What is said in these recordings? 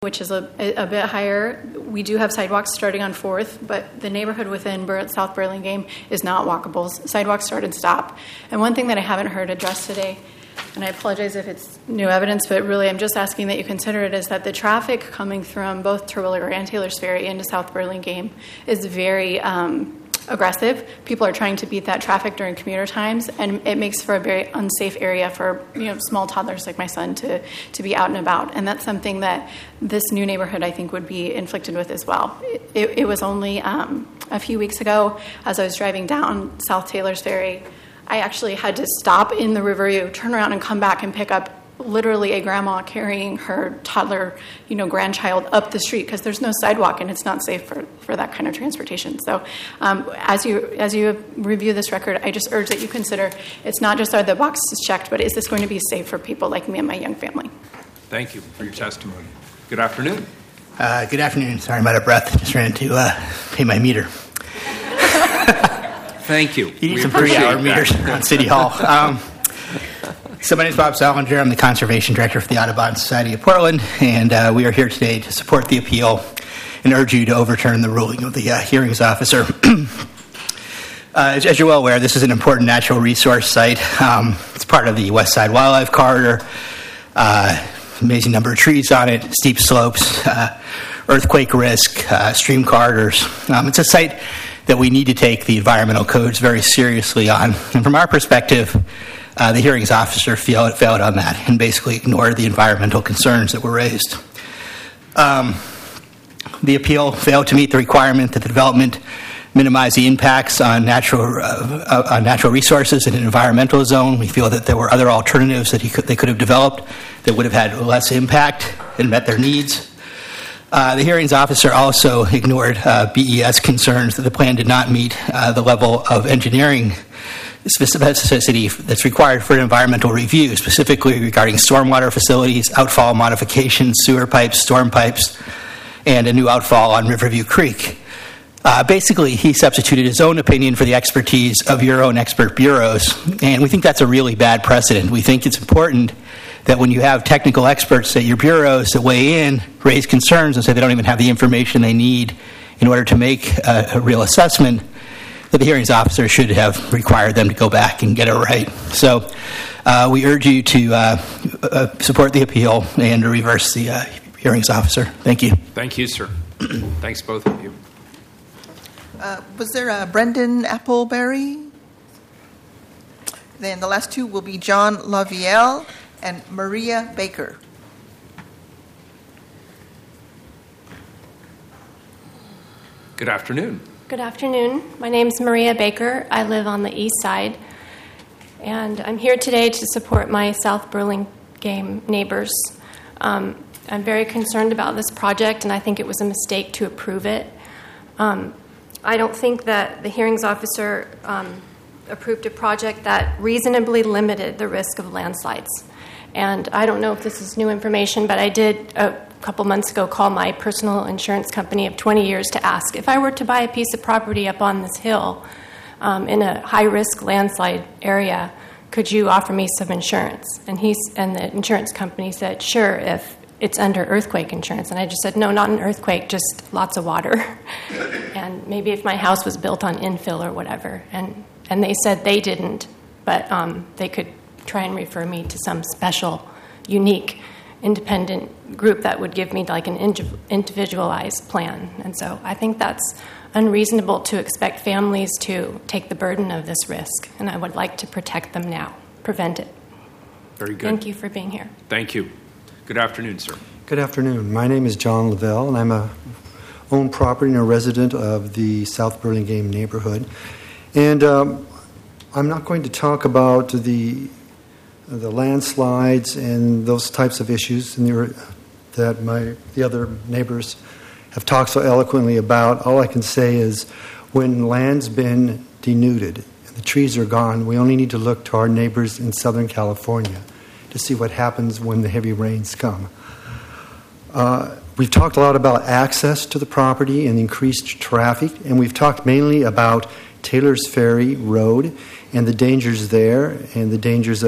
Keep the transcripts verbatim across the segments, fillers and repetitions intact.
which is a, a bit higher. We do have sidewalks starting on fourth, but the neighborhood within Bur- South Burlingame is not walkable. Sidewalks start and stop. And one thing that I haven't heard addressed today, and I apologize if it's new evidence, but really I'm just asking that you consider it, is that the traffic coming from both Terwilliger and Taylor's Ferry into South Burlingame is very um, aggressive. People are trying to beat that traffic during commuter times, and it makes for a very unsafe area for, you know, small toddlers like my son to, to be out and about. And that's something that this new neighborhood, I think, would be inflicted with as well. It, it, it was only um, a few weeks ago, as I was driving down South Taylor's Ferry, I actually had to stop in the Riverview, turn around and come back and pick up literally a grandma carrying her toddler, you know, grandchild up the street because there's no sidewalk and it's not safe for, for that kind of transportation. So um, as you as you review this record, I just urge that you consider it's not just are the boxes checked, but is this going to be safe for people like me and my young family? Thank you for your testimony. Good afternoon. Uh, good afternoon. Sorry, I'm out of breath. Just ran to uh, pay my meter. Thank you. You need we some three-hour meters on City Hall. Um, so my name is Bob Salinger. I'm the Conservation Director for the Audubon Society of Portland, and uh, we are here today to support the appeal and urge you to overturn the ruling of the uh, hearings officer. uh, as, as you're well aware, this is an important natural resource site. Um, it's part of the West Side Wildlife Corridor. Uh, amazing number of trees on it, steep slopes, uh, earthquake risk, uh, stream corridors. Um, it's a site that we need to take the environmental codes very seriously on. And from our perspective, uh, the hearings officer failed, failed on that and basically ignored the environmental concerns that were raised. Um, the appeal failed to meet the requirement that the development minimize the impacts on natural uh, on natural resources in an environmental zone. We feel that there were other alternatives that he could, they could have developed that would have had less impact and met their needs. Uh, the hearings officer also ignored uh, B E S concerns that the plan did not meet uh, the level of engineering specificity that's required for an environmental review, specifically regarding stormwater facilities, outfall modifications, sewer pipes, storm pipes, and a new outfall on Riverview Creek. Uh, basically, he substituted his own opinion for the expertise of your own expert bureaus, and we think that's a really bad precedent. We think it's important that when you have technical experts at your bureaus that weigh in, raise concerns, and say they don't even have the information they need in order to make a, a real assessment, that the hearings officer should have required them to go back and get it right. So uh, we urge you to uh, uh, support the appeal and to reverse the uh, hearings officer. Thank you. Thank you, sir. Thanks, both of you. Uh, was there a Brendan Appleberry? Then the last two will be John Lavielle and Maria Baker. Good afternoon. Good afternoon. My name is Maria Baker. I live on the east side, and I'm here today to support my South Burlingame neighbors. Um, I'm very concerned about this project, and I think it was a mistake to approve it. Um, I don't think that the hearings officer um, approved a project that reasonably limited the risk of landslides. And I don't know if this is new information, but I did a couple months ago call my personal insurance company of twenty years to ask if I were to buy a piece of property up on this hill um, in a high-risk landslide area, could you offer me some insurance? And he's and the insurance company said, sure, if it's under earthquake insurance. And I just said, no, not an earthquake, just lots of water. And maybe if my house was built on infill or whatever. And and they said they didn't, but um, they could try and refer me to some special, unique, independent group that would give me like an individualized plan. And so I think that's unreasonable to expect families to take the burden of this risk. And I would like to protect them now, prevent it. Very good. Thank you for being here. Thank you. Good afternoon, sir. Good afternoon. My name is John Lavelle, and I'm a own property and a resident of the South Burlingame neighborhood. And um, I'm not going to talk about the the landslides and those types of issues and the, that my the other neighbors have talked so eloquently about. All I can say is when land's been denuded and the trees are gone, we only need to look to our neighbors in Southern California to see what happens when the heavy rains come. Uh, we've talked a lot about access to the property and increased traffic, and we've talked mainly about Taylor's Ferry Road and the dangers there and the dangers of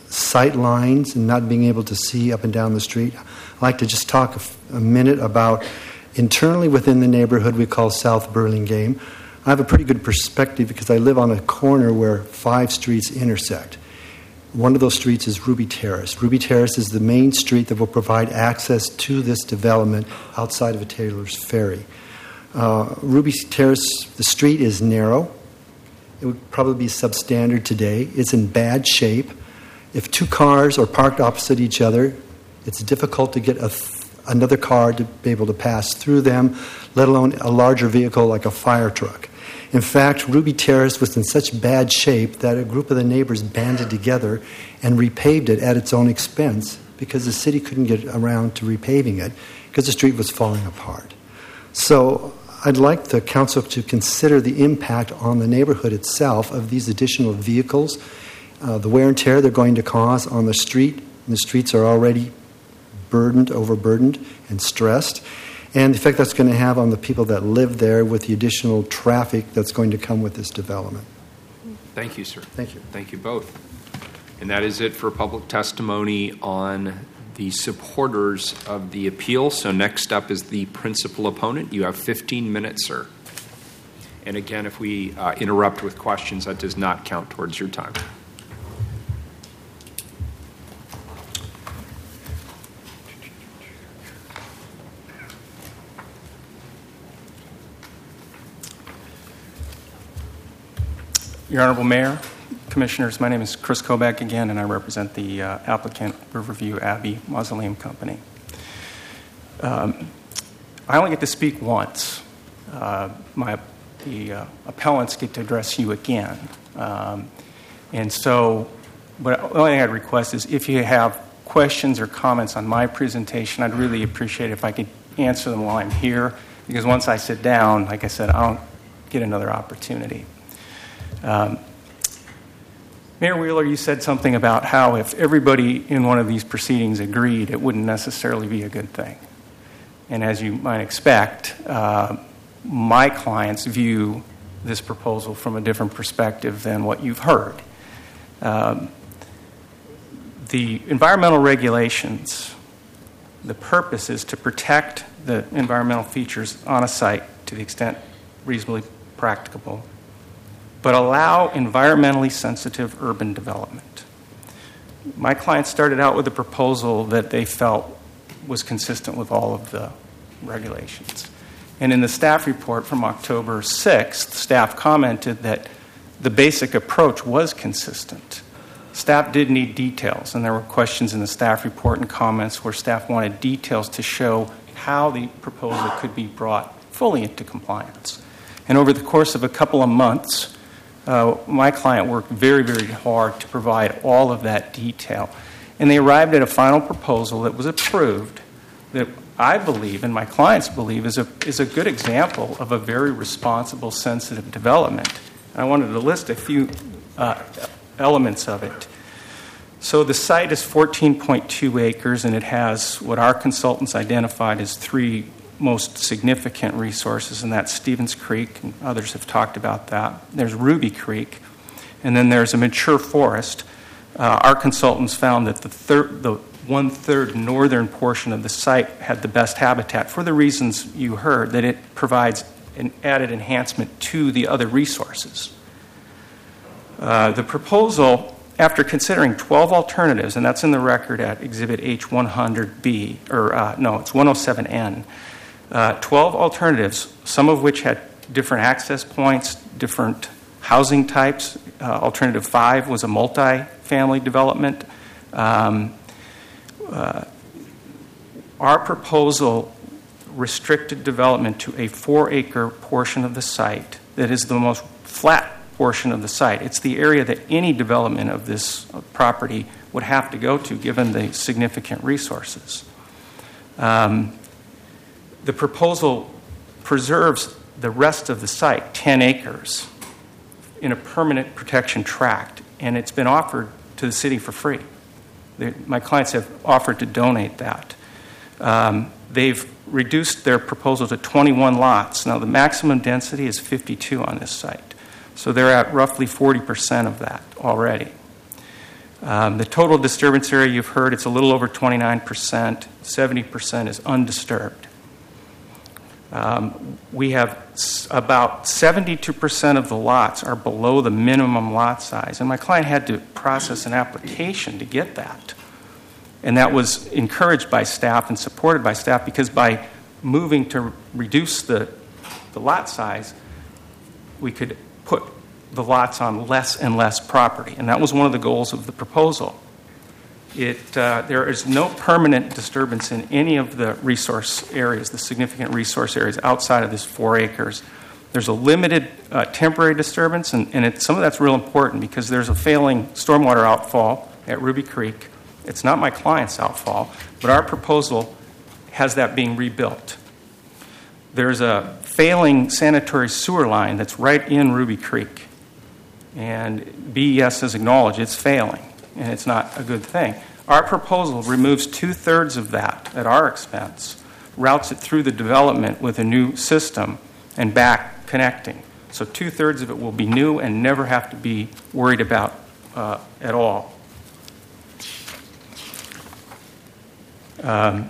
sight lines and not being able to see up and down the street, I'd like to just talk a, f- a minute about internally within the neighborhood we call South Burlingame. I have a pretty good perspective because I live on a corner where five streets intersect. One of those streets is Ruby Terrace. Ruby Terrace is the main street that will provide access to this development outside of a Taylor's Ferry. Uh, Ruby Terrace, the street is narrow. It would probably be substandard today. It's in bad shape. If two cars are parked opposite each other, it's difficult to get a th- another car to be able to pass through them, let alone a larger vehicle like a fire truck. In fact, Ruby Terrace was in such bad shape that a group of the neighbors banded together and repaved it at its own expense because the city couldn't get around to repaving it because the street was falling apart. So I'd like the council to consider the impact on the neighborhood itself of these additional vehicles, uh, the wear and tear they're going to cause on the street. The streets are already burdened, overburdened, and stressed, and the effect that's going to have on the people that live there with the additional traffic that's going to come with this development. Thank you, sir. Thank you. Thank you both. And that is it for public testimony on the supporters of the appeal. So next up is the principal opponent. You have fifteen minutes, sir. And again, if we uh, interrupt with questions, that does not count towards your time. Your Honorable Mayor, Commissioners, my name is Chris Kobach again, and I represent the uh, applicant, Riverview Abbey Mausoleum Company. Um, I only get to speak once. Uh, my the uh, appellants get to address you again. Um, and so, but the only thing I'd request is if you have questions or comments on my presentation, I'd really appreciate it if I could answer them while I'm here, because once I sit down, like I said, I don't get another opportunity. Um, Mayor Wheeler, you said something about how if everybody in one of these proceedings agreed, it wouldn't necessarily be a good thing. And as you might expect, uh, my clients view this proposal from a different perspective than what you've heard. Um, the environmental regulations, the purpose is to protect the environmental features on a site to the extent reasonably practicable, but allow environmentally sensitive urban development. My clients started out with a proposal that they felt was consistent with all of the regulations. And in the staff report from October sixth, staff commented that the basic approach was consistent. Staff did need details, and there were questions in the staff report and comments where staff wanted details to show how the proposal could be brought fully into compliance. And over the course of a couple of months, Uh, my client worked very, very hard to provide all of that detail. And they arrived at a final proposal that was approved that I believe, and my clients believe, is a, is a good example of a very responsible, sensitive development. And I wanted to list a few uh, elements of it. So the site is fourteen point two acres, and it has what our consultants identified as three most significant resources, and that's Stevens Creek, and others have talked about that. There's Ruby Creek, and then there's a mature forest. Uh, our consultants found that the, thir- the one-third northern portion of the site had the best habitat for the reasons you heard, that it provides an added enhancement to the other resources. Uh, the proposal, after considering twelve alternatives, and that's in the record at Exhibit H one hundred B, or uh, no, it's one oh seven N, Uh, twelve alternatives, some of which had different access points, different housing types. Uh, alternative five was a multi-family development. Um, uh, our proposal restricted development to a four-acre portion of the site that is the most flat portion of the site. It's the area that any development of this property would have to go to given the significant resources. Um, The proposal preserves the rest of the site, ten acres, in a permanent protection tract, and it's been offered to the city for free. They, my clients have offered to donate that. Um, they've reduced their proposal to twenty-one lots. Now, the maximum density is fifty-two on this site, so they're at roughly forty percent of that already. Um, the total disturbance area you've heard, it's a little over twenty-nine percent. seventy percent is undisturbed. Um, we have s- about seventy-two percent of the lots are below the minimum lot size. And my client had to process an application to get that. And that was encouraged by staff and supported by staff because by moving to reduce the, the lot size, we could put the lots on less and less property. And that was one of the goals of the proposal. It, uh, there is no permanent disturbance in any of the resource areas, the significant resource areas outside of this four acres. There's a limited uh, temporary disturbance, and, and it, some of that's real important because there's a failing stormwater outfall at Ruby Creek. It's not my client's outfall, but our proposal has that being rebuilt. There's a failing sanitary sewer line that's right in Ruby Creek. And B E S has acknowledged it's failing, and it's not a good thing. Our proposal removes two-thirds of that at our expense, routes it through the development with a new system, and back connecting. So two-thirds of it will be new and never have to be worried about uh, at all. Um,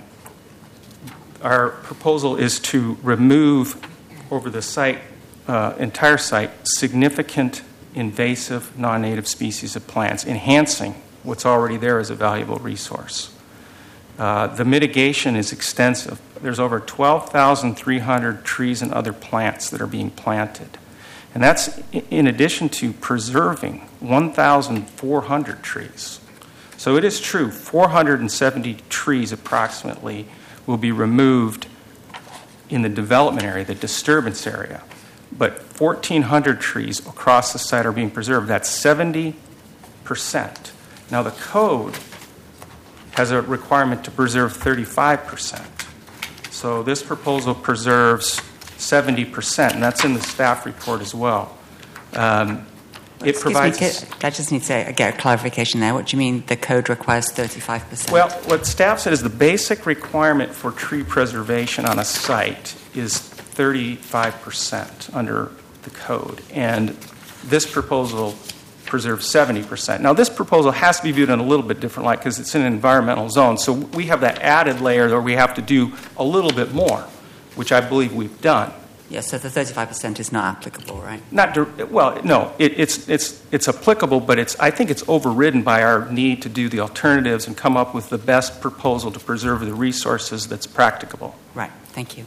our proposal is to remove over the site, uh, entire site, significant invasive non-native species of plants, enhancing what's already there as a valuable resource. Uh, the mitigation is extensive. There's over twelve thousand three hundred trees and other plants that are being planted. And that's in addition to preserving one thousand four hundred trees. So it is true, four hundred seventy trees approximately will be removed in the development area, the disturbance area. But fourteen hundred trees across the site are being preserved. That's seventy percent. Now, the code has a requirement to preserve thirty-five percent. So this proposal preserves seventy percent, and that's in the staff report as well. Um, it Excuse provides. me, could, I just need to get a clarification there. What do you mean the code requires thirty-five percent? Well, what staff said is the basic requirement for tree preservation on a site is thirty-five percent under the code, and this proposal preserves seventy percent. Now, this proposal has to be viewed in a little bit different light because it's in an environmental zone, so we have that added layer where we have to do a little bit more, which I believe we've done. Yes, so the thirty-five percent is not applicable, right? Not dir- well, no, it, it's it's it's applicable, but it's I think it's overridden by our need to do the alternatives and come up with the best proposal to preserve the resources that's practicable. Right. Thank you.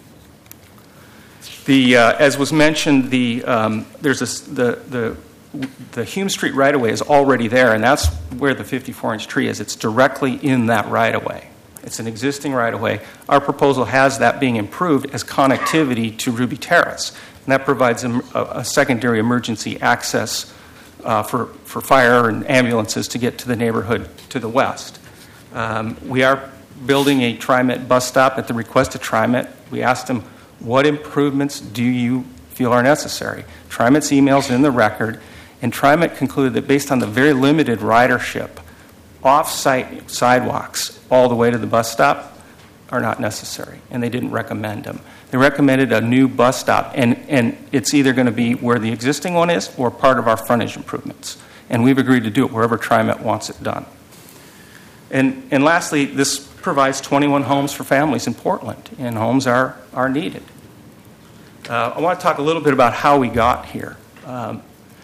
The uh, as was mentioned, the um, there's a, the the the Hume Street right of way is already there, and that's where the fifty-four inch tree is. It's directly in that right of way. It's an existing right of way. Our proposal has that being improved as connectivity to Ruby Terrace, and that provides a, a secondary emergency access uh, for for fire and ambulances to get to the neighborhood to the west. Um, we are building a TriMet bus stop at the request of TriMet. We asked them, what improvements do you feel are necessary? TriMet's emails in the record, and TriMet concluded that based on the very limited ridership, off-site sidewalks all the way to the bus stop are not necessary, and they didn't recommend them. They recommended a new bus stop, and, and it's either going to be where the existing one is or part of our frontage improvements. And we've agreed to do it wherever TriMet wants it done. And, and lastly, this provides twenty-one homes for families in Portland, and homes are, are needed. Uh, I want to talk a little bit about how we got here. Um,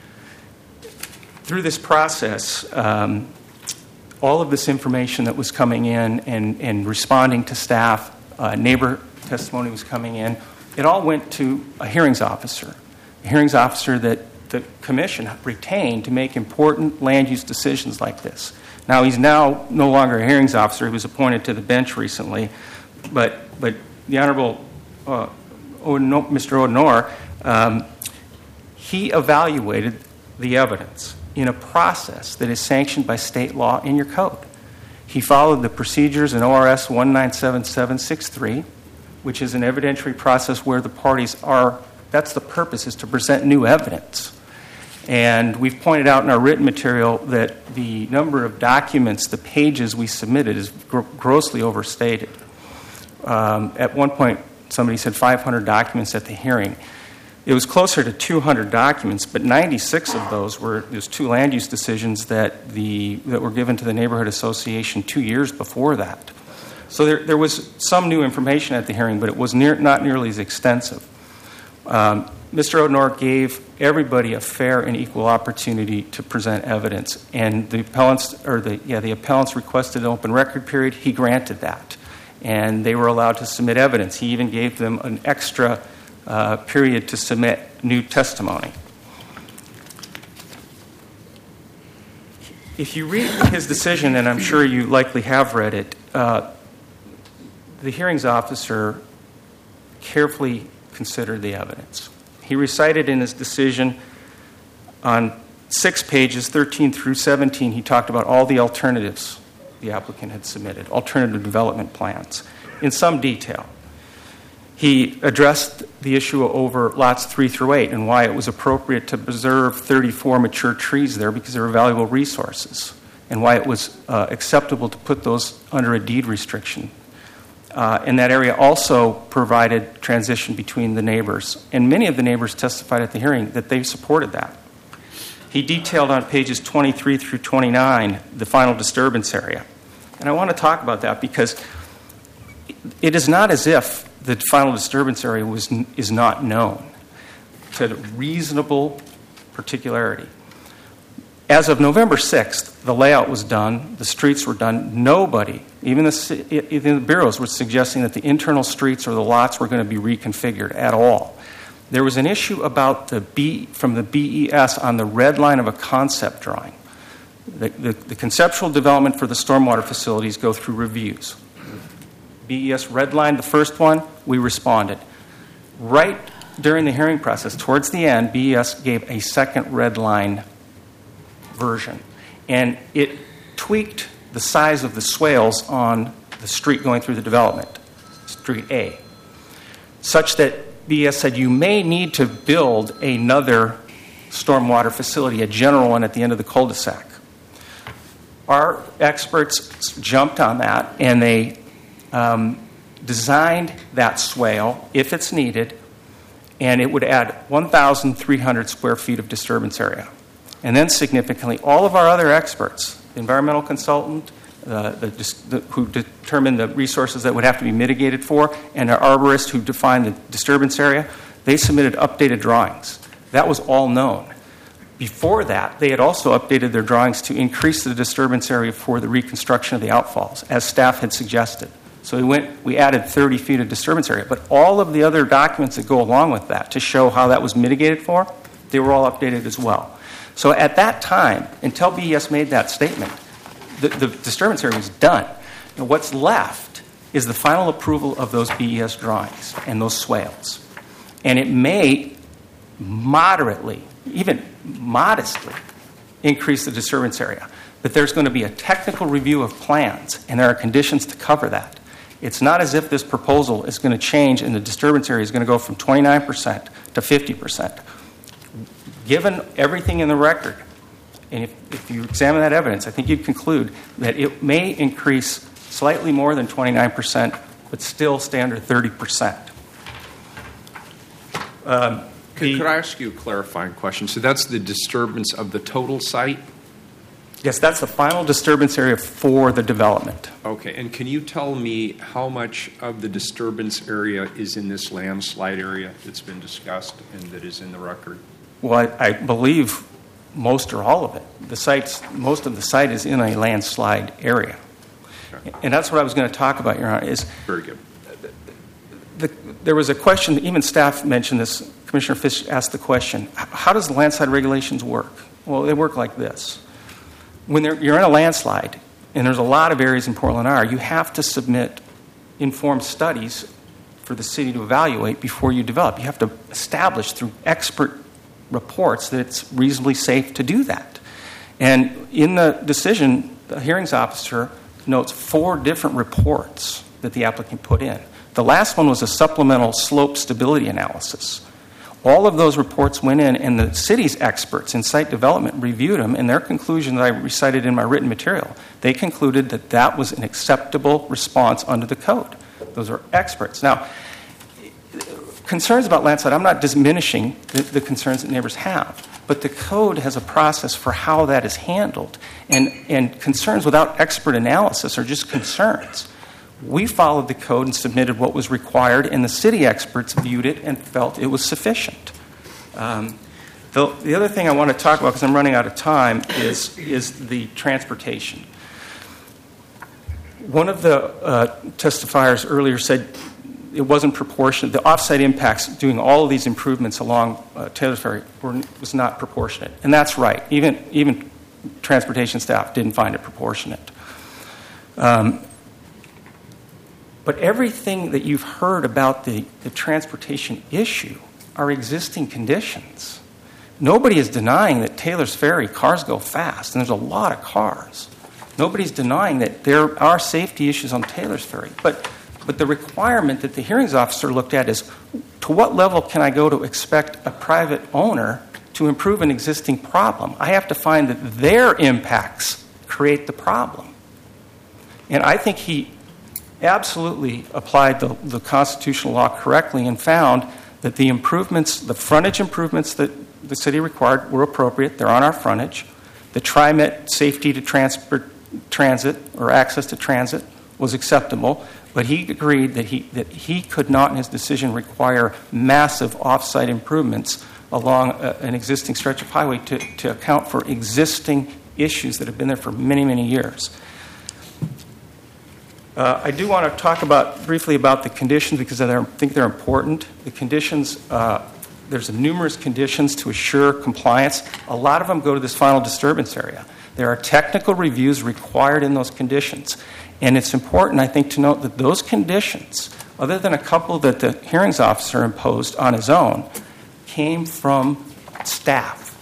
through this process, um, all of this information that was coming in and, and responding to staff, uh, neighbor testimony was coming in, it all went to a hearings officer, a hearings officer that the commission retained to make important land use decisions like this. Now, he's now no longer a hearings officer. He was appointed to the bench recently, but but the Honorable uh, Odino, Mister Odenor, um, he evaluated the evidence in a process that is sanctioned by state law in your code. He followed the procedures in O R S one nine seven seven six three, which is an evidentiary process where the parties are, that's the purpose, is to present new evidence. And we've pointed out in our written material that the number of documents, the pages we submitted, is gr- grossly overstated. Um, at one point, somebody said five hundred documents at the hearing. It was closer to two hundred documents, but ninety-six of those were there's two land use decisions that the that were given to the neighborhood association two years before that. So there there was some new information at the hearing, but it was near, not nearly as extensive. Um, Mister O'Nor gave everybody a fair and equal opportunity to present evidence, and the appellants or the yeah the appellants requested an open record period. He granted that, and they were allowed to submit evidence. He even gave them an extra uh, period to submit new testimony. If you read his decision, and I'm sure you likely have read it, uh, the hearings officer carefully considered the evidence. He recited in his decision on six pages, thirteen through seventeen, he talked about all the alternatives the applicant had submitted, alternative development plans, in some detail. He addressed the issue over lots three through eight and why it was appropriate to preserve thirty-four mature trees there because they were valuable resources, and why it was uh, acceptable to put those under a deed restriction. Uh, and that area also provided transition between the neighbors. And many of the neighbors testified at the hearing that they supported that. He detailed on pages twenty-three through twenty-nine the final disturbance area. And I want to talk about that because it is not as if the final disturbance area was is not known to reasonable particularity. As of November sixth, the layout was done, the streets were done. Nobody, even the, even the bureaus, were suggesting that the internal streets or the lots were going to be reconfigured at all. There was an issue about the B from the B E S on the red line of a concept drawing. The, the, the conceptual development for the stormwater facilities go through reviews. B E S redlined the first one, we responded. Right during the hearing process, towards the end, B E S gave a second red line version, and it tweaked the size of the swales on the street going through the development, Street A, such that B E S said you may need to build another stormwater facility, a general one at the end of the cul-de-sac. Our experts jumped on that, and they um, designed that swale, if it's needed, and it would add one thousand three hundred square feet of disturbance area. And then significantly, all of our other experts, the environmental consultant, uh, the, the, who determined the resources that would have to be mitigated for, and our arborist who defined the disturbance area, they submitted updated drawings. That was all known. Before that, they had also updated their drawings to increase the disturbance area for the reconstruction of the outfalls, as staff had suggested. So we went, we added thirty feet of disturbance area. But all of the other documents that go along with that to show how that was mitigated for, they were all updated as well. So at that time, until B E S made that statement, the, the disturbance area was done. And what's left is the final approval of those B E S drawings and those swales. And it may moderately, even modestly, increase the disturbance area. But there's going to be a technical review of plans, and there are conditions to cover that. It's not as if this proposal is going to change and the disturbance area is going to go from twenty-nine percent to fifty percent. Given everything in the record, and if, if you examine that evidence, I think you'd conclude that it may increase slightly more than twenty-nine percent, but still stay under thirty percent. Um, could, could I ask you a clarifying question? So that's the disturbance of the total site? Yes, that's the final disturbance area for the development. Okay, and can you tell me how much of the disturbance area is in this landslide area that's been discussed and that is in the record? Well, I, I believe most or all of it. The sites, most of the site is in a landslide area. Okay. And that's what I was going to talk about, Your Honor, is very good. The, there was a question, even staff mentioned this, Commissioner Fish asked the question, how does the landslide regulations work? Well, they work like this. When you're in a landslide, and there's a lot of areas in Portland R, you have to submit informed studies for the city to evaluate before you develop. You have to establish through expert reports that it's reasonably safe to do that. And in the decision, the hearings officer notes four different reports that the applicant put in. The last one was a supplemental slope stability analysis. All of those reports went in, and the city's experts in site development reviewed them, and their conclusion that I recited in my written material, they concluded that that was an acceptable response under the code. Those are experts. Now, concerns about landslide, I'm not diminishing the, the concerns that neighbors have, but the code has a process for how that is handled. And, and concerns without expert analysis are just concerns. We followed the code and submitted what was required, and the city experts viewed it and felt it was sufficient. Um, the, the other thing I want to talk about, because I'm running out of time, is, is the transportation. One of the uh, testifiers earlier said it wasn't proportionate. The offsite impacts doing all of these improvements along uh, Taylor's Ferry were, was not proportionate. And that's right. Even, even transportation staff didn't find it proportionate. Um, but everything that you've heard about the, the transportation issue are existing conditions. Nobody is denying that Taylor's Ferry cars go fast, and there's a lot of cars. Nobody's denying that there are safety issues on Taylor's Ferry. But, but the requirement that the hearings officer looked at is, to what level can I go to expect a private owner to improve an existing problem? I have to find that their impacts create the problem. And I think he absolutely applied the, the constitutional law correctly and found that the improvements, the frontage improvements that the city required were appropriate. They're on our frontage. The TriMet safety to transport, transit or access to transit was acceptable, but he agreed that he, that he could not in his decision require massive off-site improvements along a, an existing stretch of highway to, to account for existing issues that have been there for many, many years. Uh, I do want to talk about briefly about the conditions because I think they're important. The conditions, uh, there's numerous conditions to assure compliance. A lot of them go to this final disturbance area. There are technical reviews required in those conditions. And it's important, I think, to note that those conditions, other than a couple that the hearings officer imposed on his own, came from staff.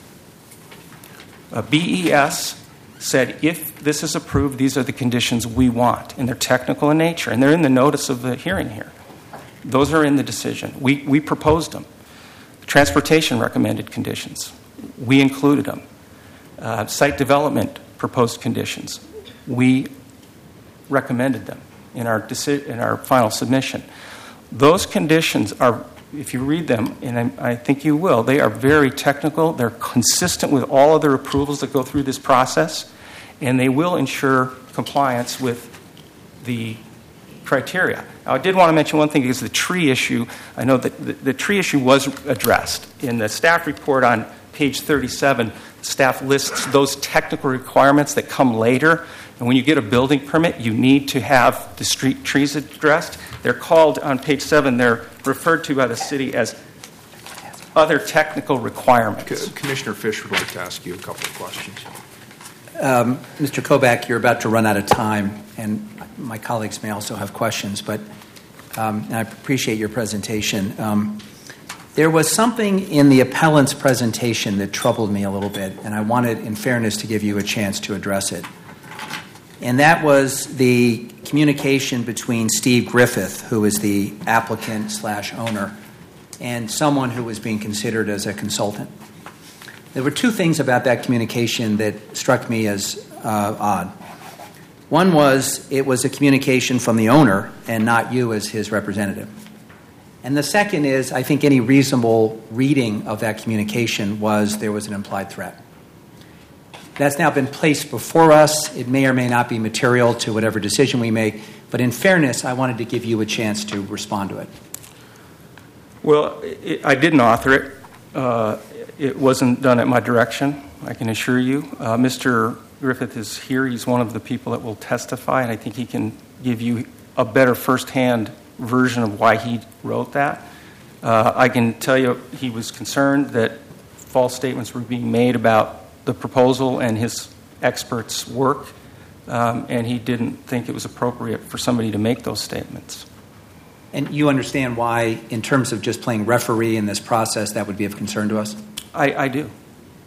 Uh, B E S said, if this is approved, these are the conditions we want. And they're technical in nature. And they're in the notice of the hearing here. Those are in the decision. We, we proposed them. Transportation recommended conditions. We included them. Uh, site development proposed conditions. We recommended them in our deci- in our final submission. Those conditions are, if you read them, and I, I think you will, they are very technical. They're consistent with all other approvals that go through this process, and they will ensure compliance with the criteria. Now, I did want to mention one thing because the tree issue, I know that the, the tree issue was addressed. In the staff report on page thirty-seven, staff lists those technical requirements that come later. And when you get a building permit, you need to have the street trees addressed. They're called, on page seven, they're referred to by the city as other technical requirements. Commissioner Fish would like to ask you a couple of questions. Um, Mister Kobach, you're about to run out of time, and my colleagues may also have questions, but um, and I appreciate your presentation. Um, there was something in the appellant's presentation that troubled me a little bit, and I wanted, in fairness, to give you a chance to address it. And that was the communication between Steve Griffith, who is the applicant slash owner, and someone who was being considered as a consultant. There were two things about that communication that struck me as uh, odd. One was it was a communication from the owner and not you as his representative. And the second is, I think any reasonable reading of that communication was there was an implied threat. That's now been placed before us. It may or may not be material to whatever decision we make. But in fairness, I wanted to give you a chance to respond to it. Well, it, I didn't author it. Uh, it wasn't done at my direction, I can assure you. Uh, Mister Griffith is here. He's one of the people that will testify, and I think he can give you a better firsthand version of why he wrote that. Uh, I can tell you he was concerned that false statements were being made about the proposal and his experts' work, um, and he didn't think it was appropriate for somebody to make those statements. And you understand why, in terms of just playing referee in this process, that would be of concern to us? I, I do.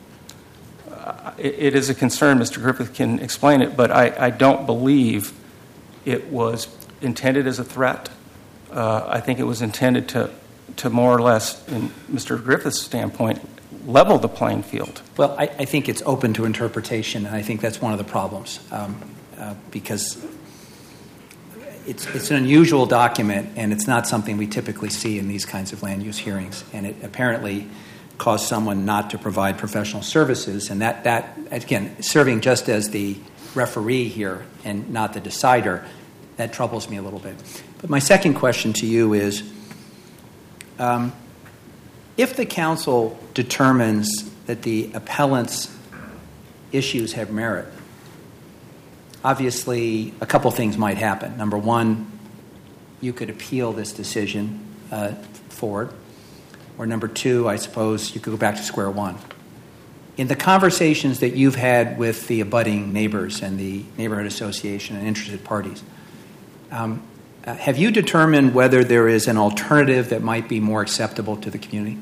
Uh, it, it is a concern. Mister Griffith can explain it, but I, I don't believe it was intended as a threat. Uh, I think it was intended to, to more or less, in Mister Griffith's standpoint, level the playing field. Well, I, I think it's open to interpretation, and I think that's one of the problems, um, uh, because it's, it's an unusual document, and it's not something we typically see in these kinds of land use hearings. And it apparently caused someone not to provide professional services. And that, that again, serving just as the referee here and not the decider, that troubles me a little bit. But my second question to you is, um, if the council determines that the appellant's issues have merit, obviously a couple things might happen. Number one, you could appeal this decision uh, forward. Or number two, I suppose you could go back to square one. In the conversations that you've had with the abutting neighbors and the neighborhood association and interested parties, um, uh, have you determined whether there is an alternative that might be more acceptable to the community?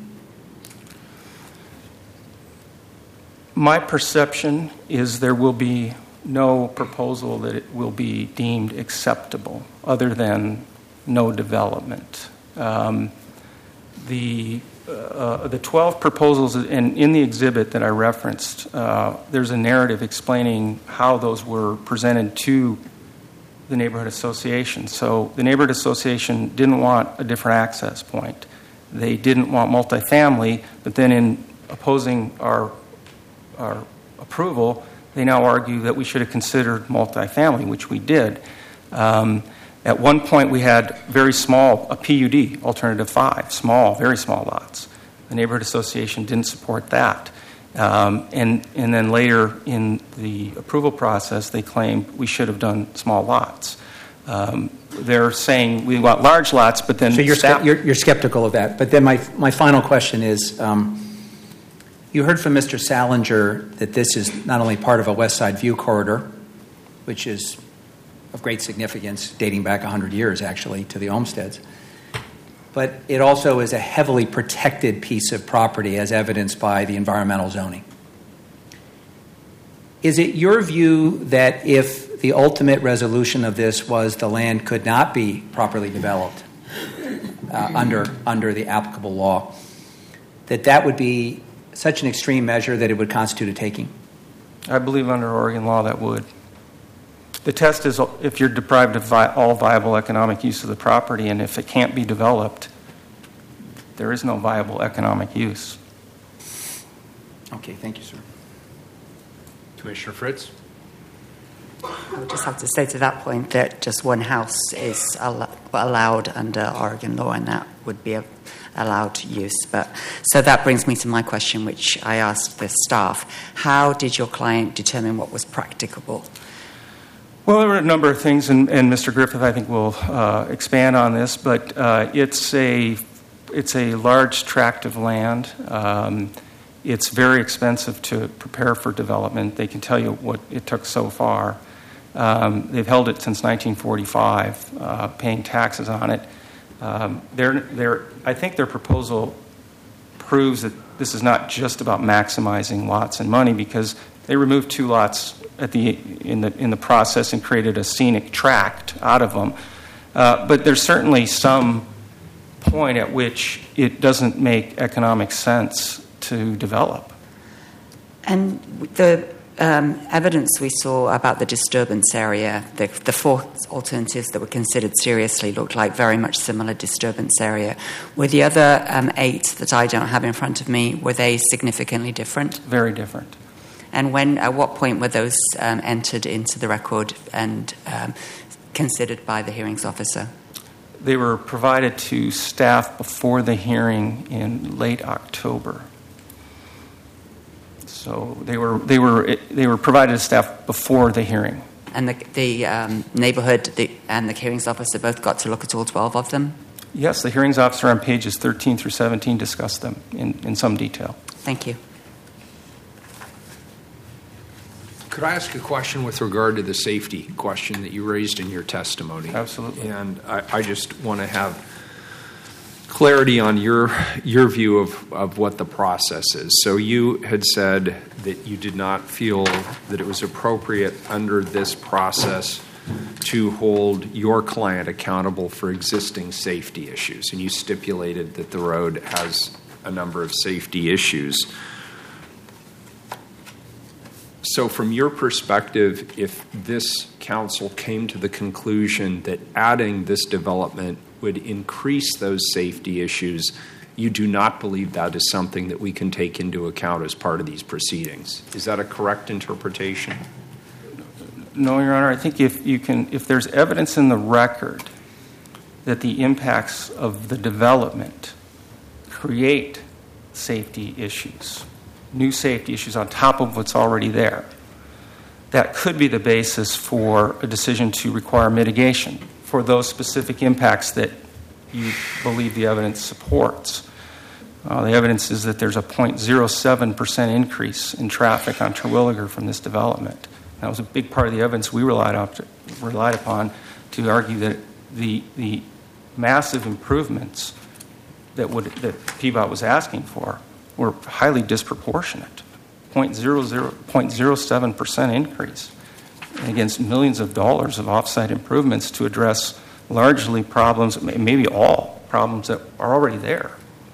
My perception is there will be no proposal that it will be deemed acceptable other than no development. Um, the uh, the twelve proposals in, in the exhibit that I referenced, uh, there's a narrative explaining how those were presented to the neighborhood association. So the neighborhood association didn't want a different access point. They didn't want multifamily, but then in opposing our our approval, they now argue that we should have considered multifamily, which we did. Um, at one point, we had very small, a P U D, alternative five, small, very small lots. The neighborhood association didn't support that. Um, and, and then later in the approval process, they claimed we should have done small lots. Um, they're saying we want large lots, but then... So you're, staff- you're, you're skeptical of that. But then my, my final question is... Um, You heard from Mister Salinger that this is not only part of a West Side View corridor, which is of great significance, dating back one hundred years, actually, to the Olmsteds, but it also is a heavily protected piece of property, as evidenced by the environmental zoning. Is it your view that if the ultimate resolution of this was the land could not be properly developed uh, under, under the applicable law, that that would be such an extreme measure that it would constitute a taking? I believe under Oregon law that would. The test is if you're deprived of vi- all viable economic use of the property, and if it can't be developed, there is no viable economic use. Okay, thank you, sir. Commissioner Fritz? I would just have to say to that point that just one house is al- allowed under Oregon law, and that would be a allowed use. But so that brings me to my question, which I asked the staff. How did your client determine what was practicable? Well, there were a number of things, and, and Mister Griffith, I think, will uh, expand on this. But uh, it's a it's a large tract of land. Um, it's very expensive to prepare for development. They can tell you what it took so far. Um, they've held it since nineteen forty-five, uh, paying taxes on it. Um, they're, they're, I think their proposal proves that this is not just about maximizing lots and money, because they removed two lots at the in the in the process and created a scenic tract out of them. Uh, but there's certainly some point at which it doesn't make economic sense to develop. And the um, evidence we saw about the disturbance area, the, the four alternatives that were considered seriously looked like very much similar disturbance area. Were the other um, eight that I don't have in front of me, were they significantly different? Very different. And when, at what point were those um, entered into the record and um, considered by the hearings officer? They were provided to staff before the hearing in late October. So they were they were they were provided to staff before the hearing. And the, the um, neighborhood the, and the hearings officer both got to look at all twelve of them? Yes, the hearings officer on pages thirteen through seventeen discussed them in, in some detail. Thank you. Could I ask a question with regard to the safety question that you raised in your testimony? Absolutely. And I, I just want to have clarity on your your view of, of what the process is. So you had said that you did not feel that it was appropriate under this process to hold your client accountable for existing safety issues, and you stipulated that the road has a number of safety issues. So from your perspective, if this council came to the conclusion that adding this development would increase those safety issues, you do not believe that is something that we can take into account as part of these proceedings. Is that a correct interpretation? No, Your Honor. I think if you can, if there's evidence in the record that the impacts of the development create safety issues, new safety issues on top of what's already there, that could be the basis for a decision to require mitigation for those specific impacts that you believe the evidence supports. Uh, the evidence is that there's a zero point zero seven percent increase in traffic on Terwilliger from this development. That was a big part of the evidence we relied, up to, relied upon to argue that the the massive improvements that would that P B O T was asking for were highly disproportionate. zero point zero seven percent increase against millions of dollars of offsite improvements to address largely problems, maybe all problems that are already there.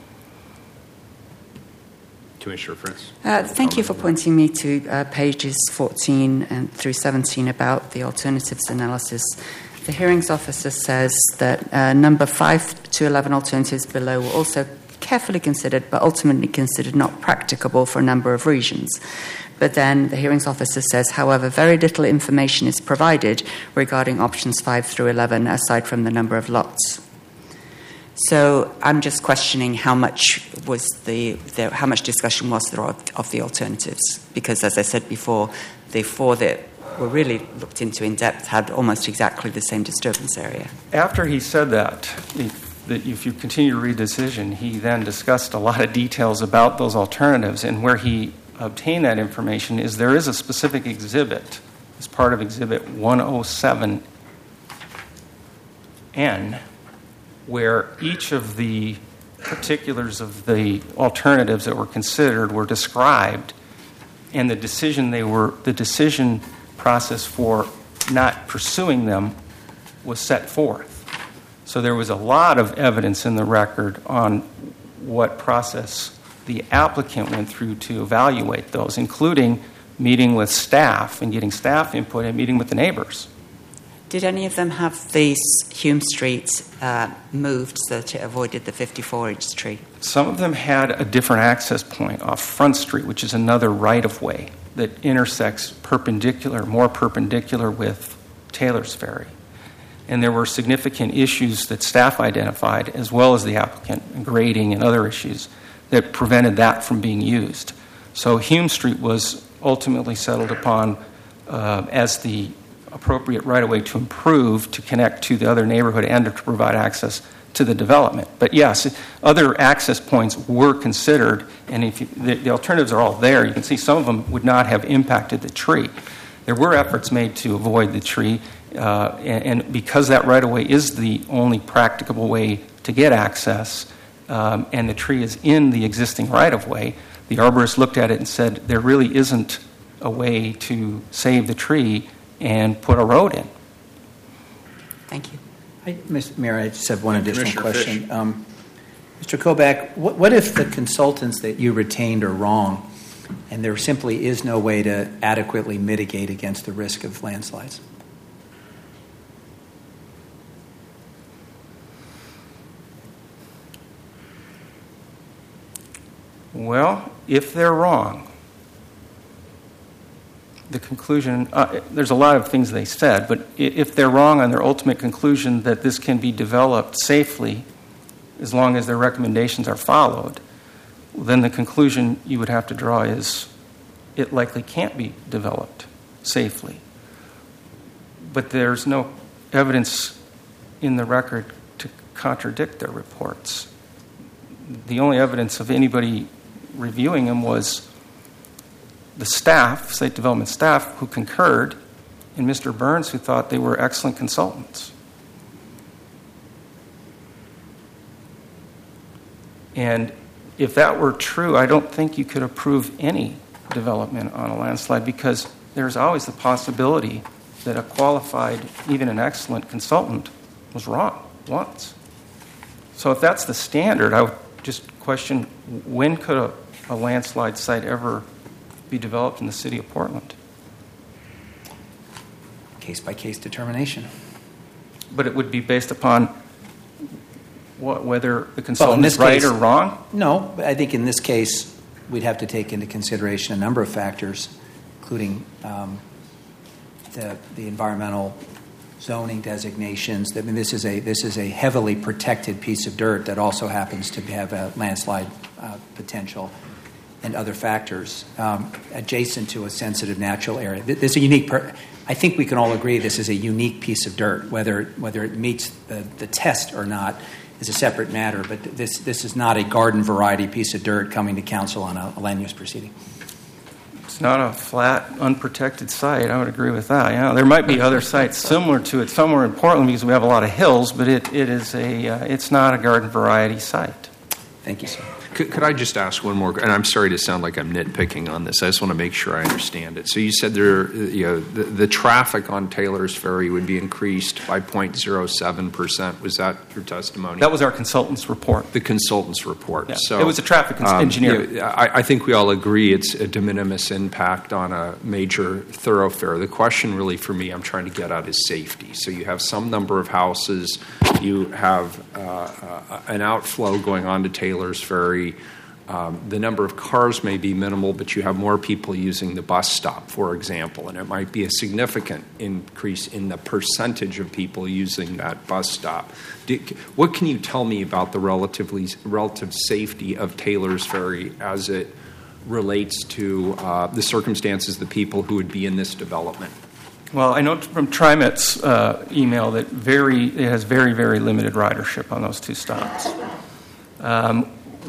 Commissioner Fritz. Uh, thank you for pointing me to uh, pages fourteen and through seventeen about the alternatives analysis. The hearings officer says that uh, number five to eleven alternatives below were also carefully considered, but ultimately considered not practicable for a number of reasons. But then the hearings officer says, however, very little information is provided regarding options five through eleven, aside from the number of lots. So I'm just questioning how much was the, the how much discussion was there of, of the alternatives, because as I said before, the four that were really looked into in depth had almost exactly the same disturbance area. After he said that, if, that if you continue to read the decision, he then discussed a lot of details about those alternatives, and where he obtained that information is there is a specific exhibit as part of Exhibit one oh seven N, where each of the particulars of the alternatives that were considered were described, and the decision they were the decision process for not pursuing them was set forth. So there was a lot of evidence in the record on what process the applicant went through to evaluate those, including meeting with staff and getting staff input and meeting with the neighbors. Did any of them have these Hume Street uh, moved so that it avoided the fifty-four inch tree? Some of them had a different access point off Front Street, which is another right-of-way that intersects perpendicular, more perpendicular with Taylor's Ferry. And there were significant issues that staff identified, as well as the applicant, grading and other issues, that prevented that from being used. So Hume Street was ultimately settled upon uh, as the appropriate right-of-way to improve, to connect to the other neighborhood, and to provide access to the development. But yes, other access points were considered, and if you, the, the alternatives are all there. You can see some of them would not have impacted the tree. There were efforts made to avoid the tree, uh, and, and because that right-of-way is the only practicable way to get access, um, and the tree is in the existing right-of-way, the arborist looked at it and said, there really isn't a way to save the tree and put a road in. Thank you. I, Mister Mayor, I just have one And additional Commissioner question. Um, Mister Kobach, what, what if the consultants that you retained are wrong and there simply is no way to adequately mitigate against the risk of landslides? Well, if they're wrong, the conclusion, uh, there's a lot of things they said, but if they're wrong on their ultimate conclusion that this can be developed safely as long as their recommendations are followed, then the conclusion you would have to draw is it likely can't be developed safely. But there's no evidence in the record to contradict their reports. The only evidence of anybody reviewing them was the staff, site development staff, who concurred, and Mister Burns, who thought they were excellent consultants. And if that were true, I don't think you could approve any development on a landslide, because there's always the possibility that a qualified, even an excellent consultant was wrong once. So if that's the standard, I would just question, when could a, a landslide site ever be developed in the city of Portland? case-by-case determination. But it would be based upon what, whether the consultant Well, in this is right case- or wrong? No, but I think in this case, we'd have to take into consideration a number of factors, including um, the, the environmental zoning designations. I mean, this is a this is a heavily protected piece of dirt that also happens to have a landslide uh, potential, and other factors um, adjacent to a sensitive natural area. This is a unique. Per- I think we can all agree this is a unique piece of dirt. Whether whether it meets the, the test or not is a separate matter. But this this is not a garden variety piece of dirt coming to council on a, a land use proceeding. It's not a flat, unprotected site. I would agree with that. Yeah, there might be other sites similar to it somewhere in Portland because we have a lot of hills, but it, it is a uh, it's not a garden variety site. Thank you, sir. Could, could I just ask one more? And I'm sorry to sound like I'm nitpicking on this. I just want to make sure I understand it. So you said there, you know, the, the traffic on Taylor's Ferry would be increased by zero point zero seven percent. Was that your testimony? That was our consultant's report. The consultant's report. Yeah. So It was a traffic cons- um, engineer. you know, I, I think we all agree it's a de minimis impact on a major thoroughfare. The question really for me I'm trying to get at is safety. So you have some number of houses. You have uh, uh, an outflow going on to Taylor's Ferry. Um, the number of cars may be minimal, but you have more people using the bus stop, for example, and it might be a significant increase in the percentage of people using that bus stop. Do, what can you tell me about the relatively relative safety of Taylor's Ferry as it relates to uh, the circumstances, the people who would be in this development? Well, I know from TriMet's uh, email that very it has very, very limited ridership on those two stops. Um,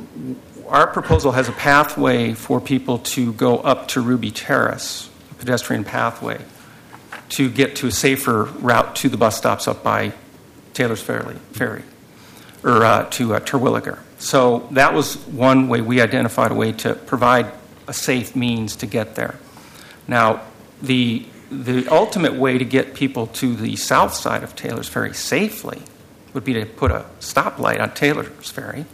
Our proposal has a pathway for people to go up to Ruby Terrace, a pedestrian pathway, to get to a safer route to the bus stops up by Taylor's Ferry, ferry or uh, to uh, Terwilliger. So that was one way we identified a way to provide a safe means to get there. Now, the the ultimate way to get people to the south side of Taylor's Ferry safely would be to put a stoplight on Taylor's Ferry.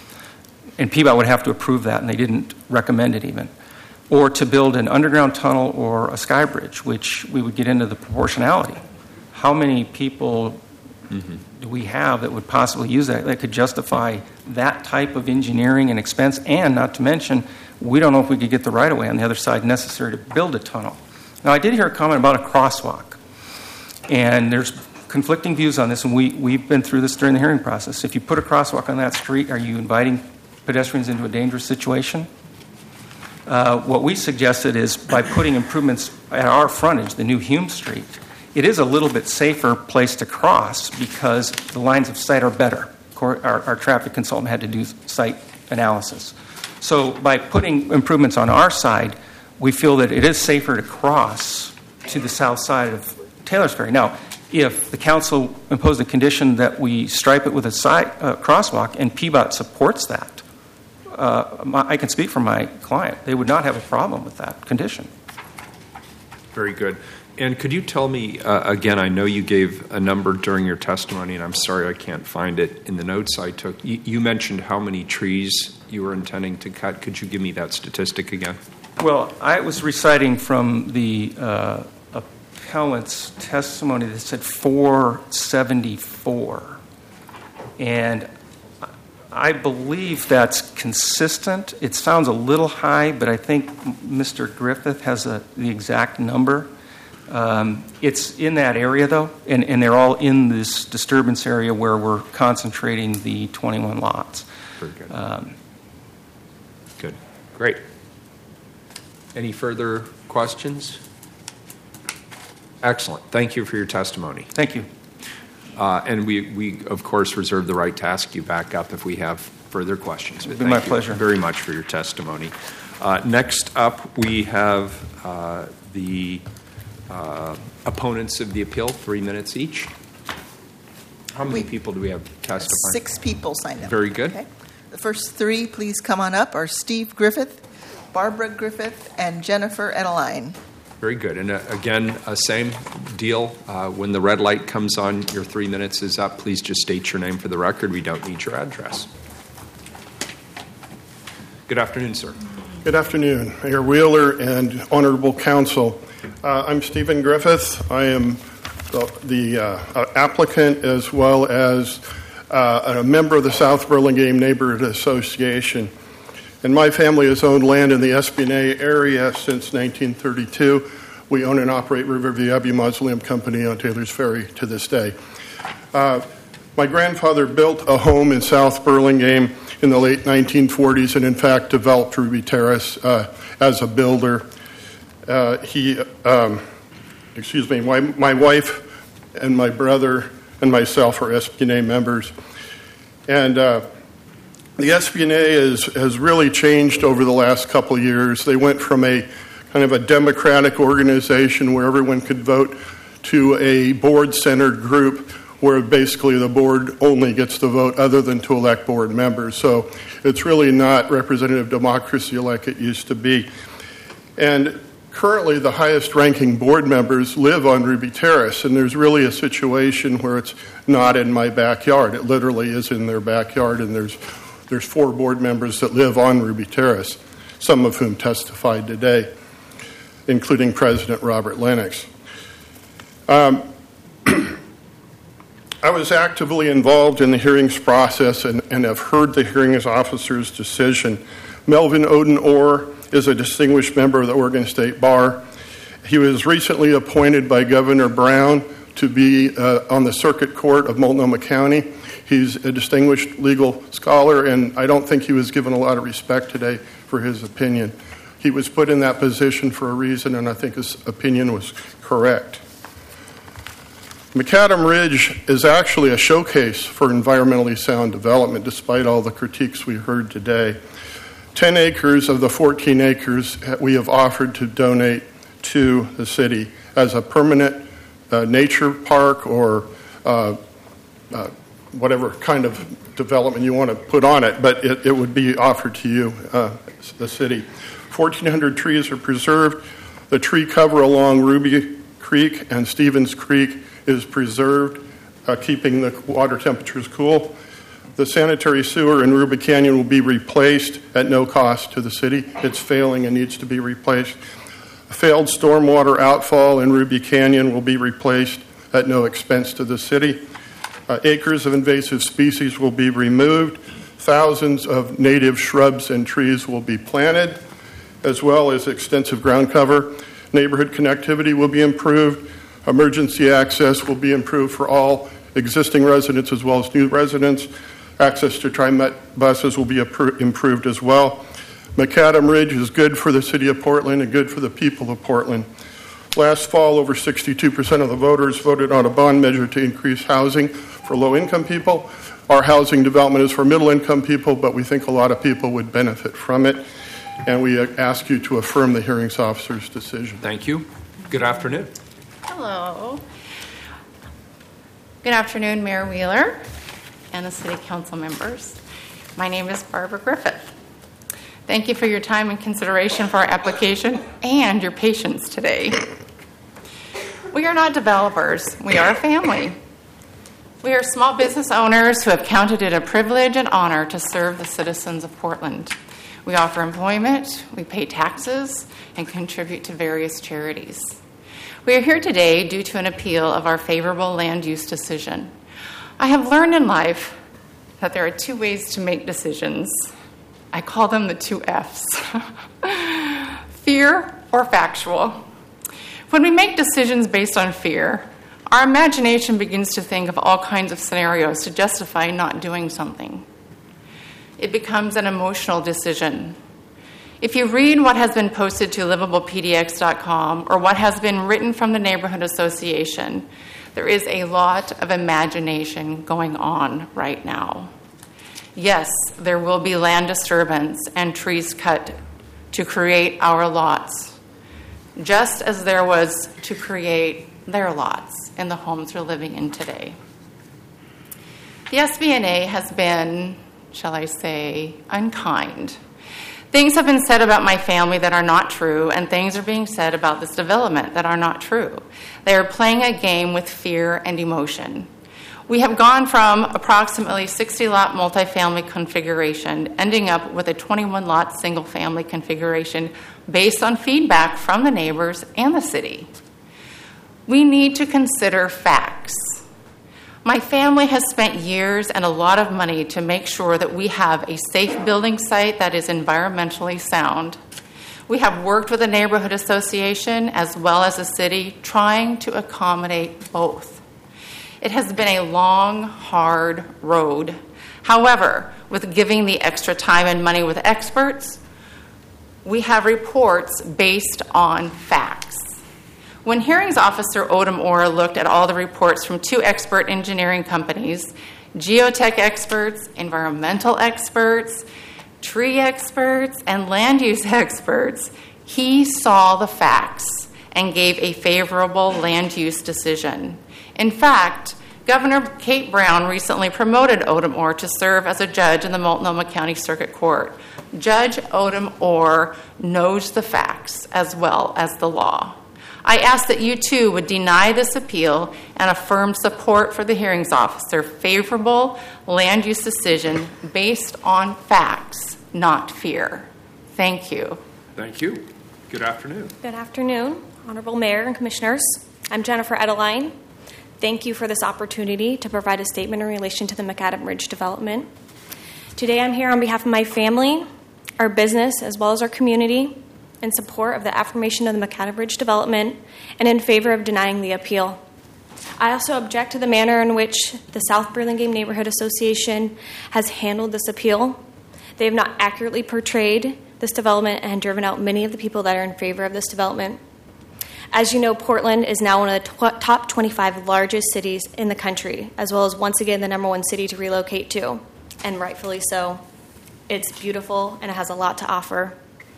And P B O T would have to approve that, and they didn't recommend it even. Or to build an underground tunnel or a sky bridge, which we would get into the proportionality. How many people mm-hmm. do we have that would possibly use that, that could justify that type of engineering and expense? And not to mention, we don't know if we could get the right-of-way on the other side necessary to build a tunnel. Now, I did hear a comment about a crosswalk. And there's conflicting views on this, and we, we've been through this during the hearing process. If you put a crosswalk on that street, are you inviting pedestrians into a dangerous situation? Uh, what we suggested is by putting improvements at our frontage, the new Hume Street, it is a little bit safer place to cross because the lines of sight are better. Our, our traffic consultant had to do site analysis. So by putting improvements on our side, we feel that it is safer to cross to the south side of Taylor's Ferry. Now, if the council imposed a condition that we stripe it with a side, uh, crosswalk and P B O T supports that, Uh, my, I can speak for my client. They would not have a problem with that condition. Very good. And could you tell me, uh, again, I know you gave a number during your testimony, and I'm sorry I can't find it in the notes I took. You, you mentioned how many trees you were intending to cut. Could you give me that statistic again? Well, I was reciting from the uh, appellant's testimony that said four seventy-four. And I believe that's consistent. It sounds a little high, but I think Mister Griffith has a, the exact number. Um, it's in that area, though, and, and they're all in this disturbance area where we're concentrating the twenty-one lots. Very good. Um, good. Great. Any further questions? Excellent. Thank you for your testimony. Thank you. Uh, and we, we, of course, reserve the right to ask you back up if we have further questions. It's been my pleasure. Thank you very much for your testimony. Uh, next up, we have uh, the uh, opponents of the appeal, three minutes each. How many We- people do we have testifying? Six people signed up. Very good. Okay. The first three, please come on up, are Steve Griffith, Barbara Griffith, and Jennifer Edeline. Very good. And uh, again, uh, same deal. Uh, when the red light comes on, your three minutes is up. Please just state your name for the record. We don't need your address. Good afternoon, sir. Good afternoon, Mayor Wheeler and Honorable Council. Uh, I'm Stephen Griffith. I am the, the uh, applicant as well as uh, a member of the South Burlingame Neighborhood Association. And my family has owned land in the Espionay area since nineteen thirty-two. We own and operate Riverview Abbey Mausoleum Company on Taylor's Ferry to this day. Uh, my grandfather built a home in South Burlingame in the late nineteen forties and, in fact, developed Ruby Terrace uh, as a builder. Uh, he, um, excuse me, my, my wife and my brother and myself are Espionay members. And uh, the Espionay is, has really changed over the last couple of years. They went from a kind of a democratic organization where everyone could vote to a board-centered group where basically the board only gets to vote other than to elect board members. So it's really not representative democracy like it used to be. And currently the highest-ranking board members live on Ruby Terrace, and there's really a situation where it's not in my backyard. It literally is in their backyard, and there's there's four board members that live on Ruby Terrace, some of whom testified today, including President Robert Lennox. Um, I was actively involved in the hearings process and, and have heard the hearings officer's decision. Melvin Odin Orr is a distinguished member of the Oregon State Bar. He was recently appointed by Governor Brown to be uh, on the Circuit Court of Multnomah County. He's a distinguished legal scholar, and I don't think he was given a lot of respect today for his opinion. He was put in that position for a reason, and I think his opinion was correct. McAdam Ridge is actually a showcase for environmentally sound development, despite all the critiques we heard today. Ten acres of the fourteen acres we have offered to donate to the city as a permanent uh, nature park or uh, uh, whatever kind of development you want to put on it, but it, it would be offered to you, uh, the city. fourteen hundred trees are preserved. The tree cover along Ruby Creek and Stevens Creek is preserved, uh, keeping the water temperatures cool. The sanitary sewer in Ruby Canyon will be replaced at no cost to the city. It's failing and needs to be replaced. A failed stormwater outfall in Ruby Canyon will be replaced at no expense to the city. Uh, acres of invasive species will be removed. Thousands of native shrubs and trees will be planted, as well as extensive ground cover. Neighborhood connectivity will be improved. Emergency access will be improved for all existing residents as well as new residents. Access to TriMet buses will be improved as well. McAdam Ridge is good for the city of Portland and good for the people of Portland. Last fall, over sixty-two percent of the voters voted on a bond measure to increase housing for low-income people. Our housing development is for middle-income people, but we think a lot of people would benefit from it. And we ask you to affirm the hearings officer's decision. Thank you. Good afternoon. Hello. Good afternoon, Mayor Wheeler and the City Council members. My name is Barbara Griffith. Thank you for your time and consideration for our application and your patience today. We are not developers. We are a family. We are small business owners who have counted it a privilege and honor to serve the citizens of Portland. We offer employment, we pay taxes, and contribute to various charities. We are here today due to an appeal of our favorable land use decision. I have learned in life that there are two ways to make decisions. I call them the two F's. Fear or factual. When we make decisions based on fear, our imagination begins to think of all kinds of scenarios to justify not doing something. It becomes an emotional decision. If you read what has been posted to livable P D X dot com or what has been written from the Neighborhood Association, there is a lot of imagination going on right now. Yes, there will be land disturbance and trees cut to create our lots, just as there was to create their lots in the homes we're living in today. The S B N A has been, shall I say, unkind. Things have been said about my family that are not true, and things are being said about this development that are not true. They are playing a game with fear and emotion. We have gone from approximately sixty-lot multifamily configuration, ending up with a twenty-one-lot single-family configuration based on feedback from the neighbors and the city. We need to consider facts. My family has spent years and a lot of money to make sure that we have a safe building site that is environmentally sound. We have worked with the neighborhood association as well as the city, trying to accommodate both. It has been a long, hard road. However, with giving the extra time and money with experts, we have reports based on facts. When Hearings Officer Odom Orr looked at all the reports from two expert engineering companies, geotech experts, environmental experts, tree experts, and land use experts, he saw the facts and gave a favorable land use decision. In fact, Governor Kate Brown recently promoted Odom Orr to serve as a judge in the Multnomah County Circuit Court. Judge Odom Orr knows the facts as well as the law. I ask that you too would deny this appeal and affirm support for the hearings officer favorable land use decision based on facts, not fear. Thank you. Thank you. Good afternoon. Good afternoon, Honorable Mayor and Commissioners. I'm Jennifer Edeline. Thank you for this opportunity to provide a statement in relation to the McAdam Ridge development. Today I'm here on behalf of my family, our business, as well as our community, in support of the affirmation of the McAdam Ridge development and in favor of denying the appeal. I also object to the manner in which the South Burlingame Neighborhood Association has handled this appeal. They have not accurately portrayed this development and driven out many of the people that are in favor of this development. As you know, Portland is now one of the tw- top twenty-five largest cities in the country, as well as once again the number one city to relocate to, and rightfully so. It's beautiful and it has a lot to offer.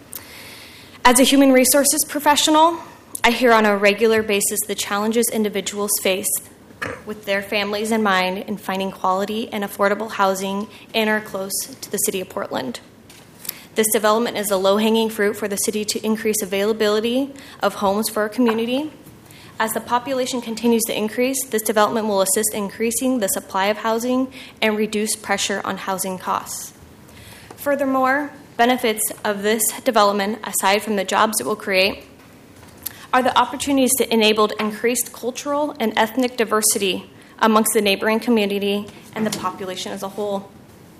As a human resources professional, I hear on a regular basis the challenges individuals face with their families in mind in finding quality and affordable housing in or close to the city of Portland. This development is a low-hanging fruit for the city to increase availability of homes for our community. As the population continues to increase, this development will assist in increasing the supply of housing and reduce pressure on housing costs. Furthermore, benefits of this development, aside from the jobs it will create, are the opportunities to enable increased cultural and ethnic diversity amongst the neighboring community and the population as a whole,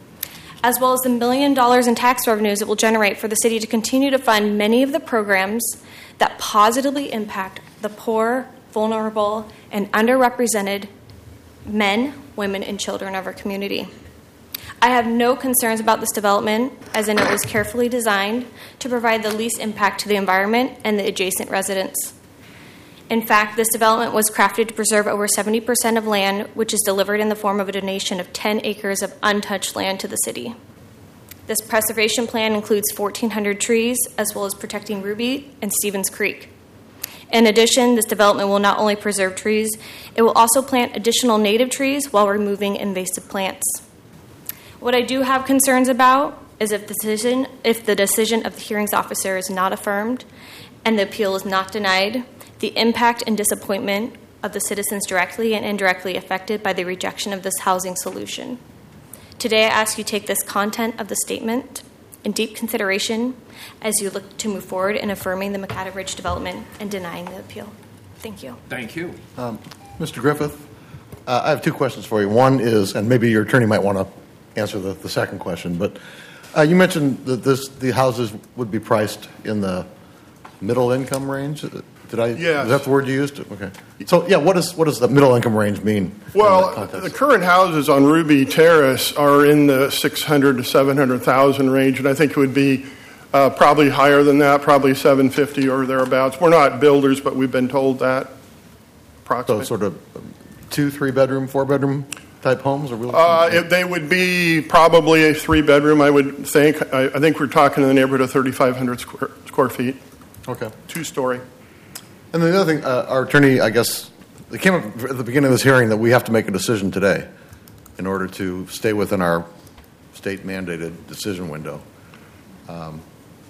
as well as the million dollars in tax revenues it will generate for the city to continue to fund many of the programs that positively impact the poor, vulnerable, and underrepresented men, women, and children of our community. I have no concerns about this development, as in it was carefully designed to provide the least impact to the environment and the adjacent residents. In fact, this development was crafted to preserve over seventy percent of land, which is delivered in the form of a donation of ten acres of untouched land to the city. This preservation plan includes fourteen hundred trees, as well as protecting Ruby and Stevens Creek. In addition, this development will not only preserve trees, it will also plant additional native trees while removing invasive plants. What I do have concerns about is if the decision, if the decision of the hearings officer is not affirmed and the appeal is not denied, the impact and disappointment of the citizens directly and indirectly affected by the rejection of this housing solution. Today, I ask you to take this content of the statement in deep consideration as you look to move forward in affirming the McAdam Ridge development and denying the appeal. Thank you. Thank you. Um, Mister Griffith, uh, I have two questions for you. One is, and maybe your attorney might want to answer the, the second question, but uh, you mentioned that this the houses would be priced in the middle income range. Did I? Yes. Is that the word you used? Okay. So yeah, what does what does the middle income range mean? Well, the current houses on Ruby Terrace are in the six hundred to seven hundred thousand range, and I think it would be uh, probably higher than that, probably seven fifty or thereabouts. We're not builders, but we've been told that. Approximately. So sort of two, three bedroom, four bedroom type homes, or really? Uh, if they would be probably a three bedroom, I would think. I, I think we're talking in the neighborhood of thirty-five hundred square, square feet. Okay. Two story. And then the other thing, uh, our attorney, I guess, it came up at the beginning of this hearing that we have to make a decision today in order to stay within our state mandated decision window. Um,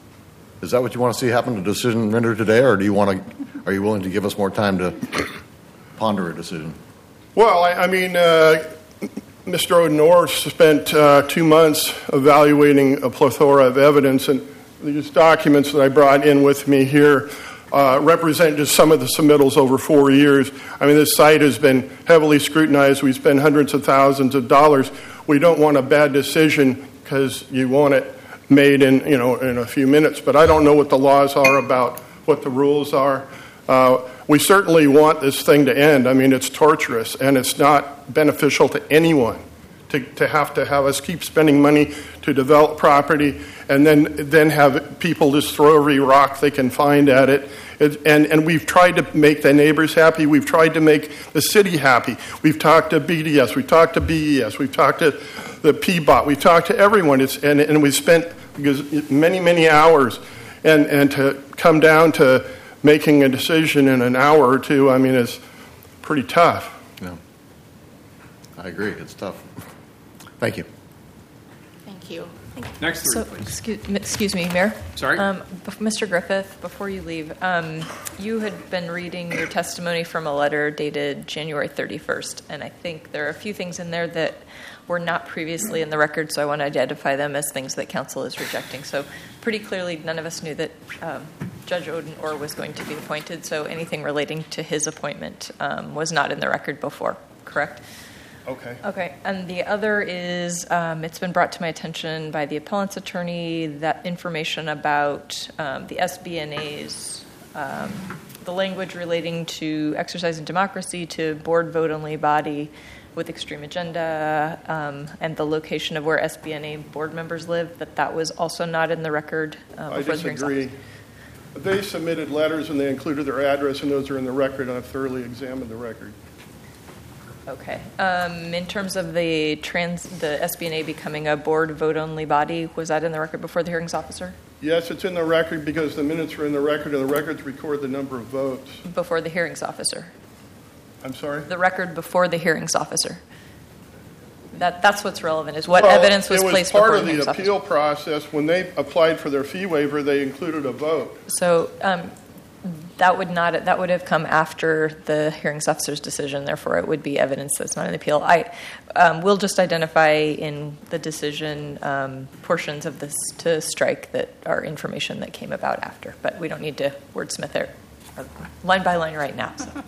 is that what you want to see happen, a decision rendered today, or do you want to? Are you willing to give us more time to ponder a decision? Well, I, I mean, uh, Mister Odom spent uh, two months evaluating a plethora of evidence, and these documents that I brought in with me here uh, represent just some of the submittals over four years. I mean, this site has been heavily scrutinized. We spend hundreds of thousands of dollars. We don't want a bad decision because you want it made in, you know, in a few minutes. But I don't know what the laws are about what the rules are. Uh, we certainly want this thing to end. I mean, it's torturous, and it's not beneficial to anyone to, to have to have us keep spending money to develop property and then then have people just throw every rock they can find at it. it and, and we've tried to make the neighbors happy. We've tried to make the city happy. We've talked to B D S. We've talked to B E S. We've talked to the P B O T. We've talked to everyone. It's, and, and we've spent many, many hours. And, and to come down to making a decision in an hour or two, I mean, is pretty tough. Yeah, I agree. It's tough. Thank you. Thank you. Next three, so, please. Excuse, excuse me, Mayor. Sorry? Um, Mister Griffith, before you leave, um, you had been reading your testimony from a letter dated January thirty-first, and I think there are a few things in there that were not previously in the record, so I want to identify them as things that council is rejecting. So pretty clearly, none of us knew that um, Judge Oden Orr was going to be appointed, so anything relating to his appointment um, was not in the record before, correct? Okay. Okay, and the other is, um, it's been brought to my attention by the appellant's attorney that information about um, the S B N A's, um, the language relating to exercising democracy to board vote-only body with extreme agenda, um, and the location of where S B N A board members live, that that was also not in the record uh, I before the hearings disagree. office. They submitted letters and they included their address, and those are in the record, and I've thoroughly examined the record. Okay. Um, in terms of the trans, the S B N A becoming a board vote-only body, was that in the record before the hearings officer? Yes, it's in the record because the minutes are in the record, and the records record the number of votes. Before the hearings officer? I'm sorry? The record before the hearings officer. That, that's what's relevant, is what Well, evidence was, was placed before before the the hearings appeal officer. process. When they applied for their fee waiver, they included a vote. So um, that would not that would have come after the hearings officer's decision. Therefore, it would be evidence that's not an appeal. I um, will just identify in the decision um, portions of this to strike that are information that came about after, but we don't need to wordsmith it uh, line by line right now. So.